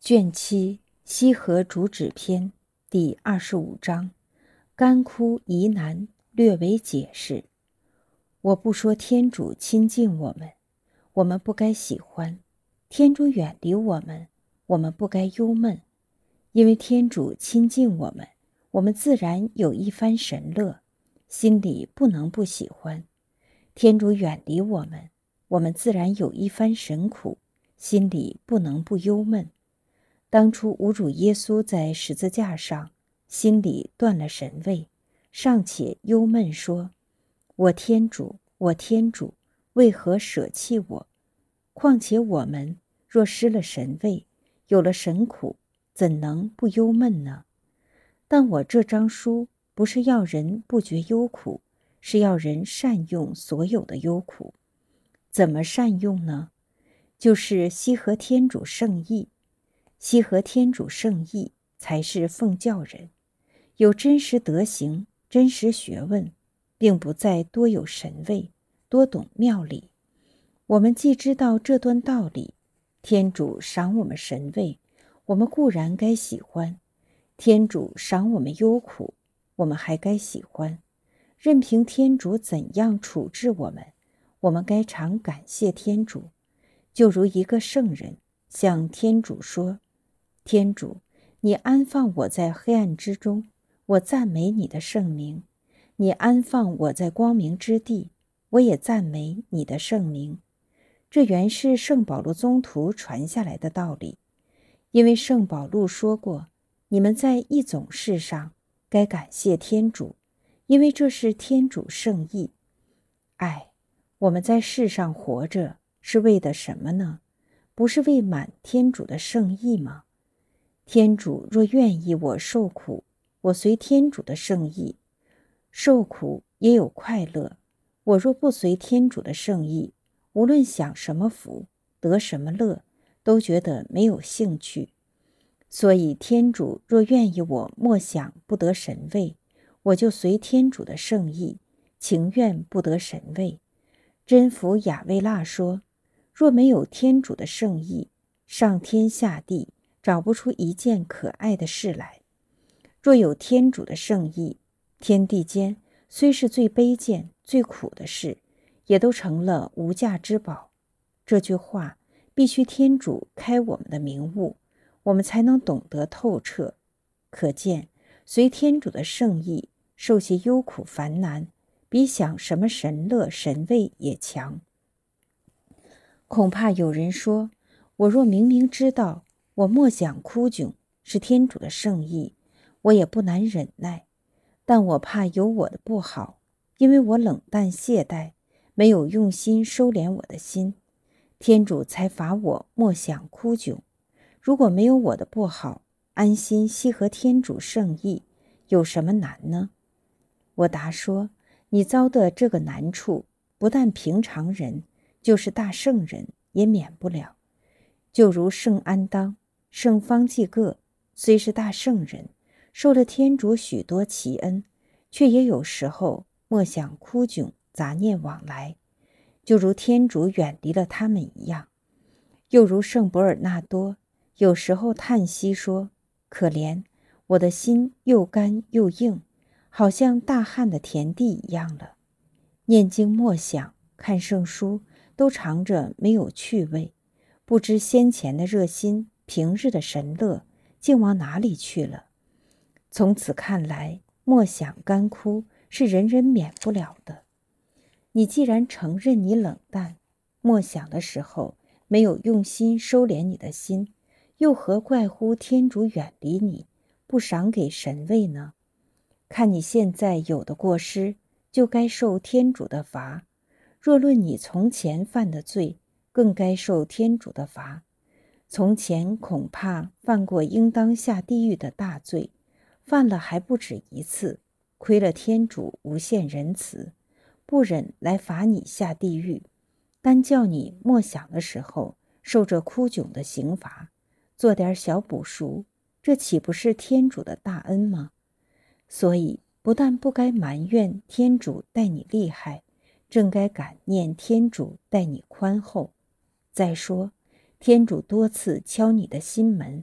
卷七西河主旨篇第25章，干枯疑难略为解释。我不说天主亲近我们，我们不该喜欢；天主远离我们，我们不该忧闷。因为天主亲近我们，我们自然有一番神乐，心里不能不喜欢；天主远离我们，我们自然有一番神苦，心里不能不忧闷。当初无主耶稣在十字架上，心里断了神位，尚且忧闷说：我天主，我天主，为何舍弃我？况且我们若失了神位，有了神苦，怎能不忧闷呢？但我这张书不是要人不觉忧苦，是要人善用所有的忧苦。怎么善用呢？就是西和天主圣意。西和天主圣意才是奉教人，有真实德行、真实学问，并不在多有神位、多懂妙理。我们既知道这段道理，天主赏我们神位，我们固然该喜欢；天主赏我们忧苦，我们还该喜欢。任凭天主怎样处置我们，我们该常感谢天主。就如一个圣人向天主说：天主，你安放我在黑暗之中，我赞美你的圣名；你安放我在光明之地，我也赞美你的圣名。这原是圣保禄宗徒传下来的道理，因为圣保禄说过：你们在一种事上该感谢天主，因为这是天主圣意。我们在世上活着是为的什么呢？不是为满天主的圣意吗？天主若愿意我受苦，我随天主的圣意；受苦也有快乐。我若不随天主的圣意，无论享什么福，得什么乐，都觉得没有兴趣。所以天主若愿意我默想不得神位，我就随天主的圣意，情愿不得神位。真福雅维腊说：若没有天主的圣意，上天下地找不出一件可爱的事来；若有天主的圣意，天地间虽是最卑贱、最苦的事，也都成了无价之宝。这句话必须天主开我们的明悟，我们才能懂得透彻。可见，随天主的圣意，受些忧苦烦难，比享什么神乐神位也强。恐怕有人说，我若明明知道我默想哭窘是天主的圣意，我也不难忍耐，但我怕有我的不好，因为我冷淡懈怠，没有用心收敛我的心，天主才罚我默想哭窘。如果没有我的不好，安心西和天主圣意，有什么难呢？我答说，你遭的这个难处，不但平常人，就是大圣人也免不了。就如圣安当、圣方济各，虽是大圣人，受了天主许多奇恩，却也有时候默想哭窘，杂念往来，就如天主远离了他们一样。又如圣伯尔纳多，有时候叹息说：可怜，我的心又干又硬，好像大旱的田地一样了。念经默想、看圣书，都尝着没有趣味，不知先前的热心、平日的神乐，竟往哪里去了。从此看来，默想干枯是人人免不了的。你既然承认你冷淡，默想的时候没有用心收敛你的心，又何怪乎天主远离你，不赏给神位呢？看你现在有的过失，就该受天主的罚；若论你从前犯的罪，更该受天主的罚。从前恐怕犯过应当下地狱的大罪，犯了还不止一次，亏了天主无限仁慈，不忍来罚你下地狱，单叫你默想的时候受着哭窘的刑罚，做点小补赎，这岂不是天主的大恩吗？所以不但不该埋怨天主待你厉害，正该感念天主待你宽厚。再说，天主多次敲你的心门，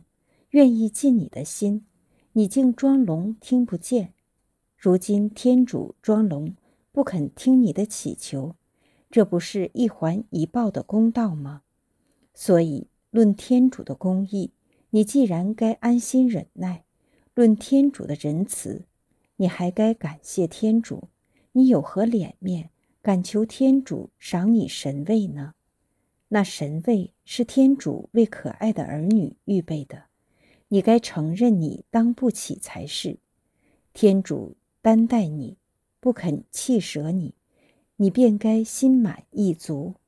愿意尽你的心，你竟装聋听不见。如今天主装聋，不肯听你的祈求，这不是一还一报的公道吗？所以论天主的公义，你既然该安心忍耐；论天主的仁慈，你还该感谢天主。你有何脸面敢求天主赏你神位呢？那神位是天主为可爱的儿女预备的，你该承认你当不起才是。天主担待你，不肯弃舍你，你便该心满意足。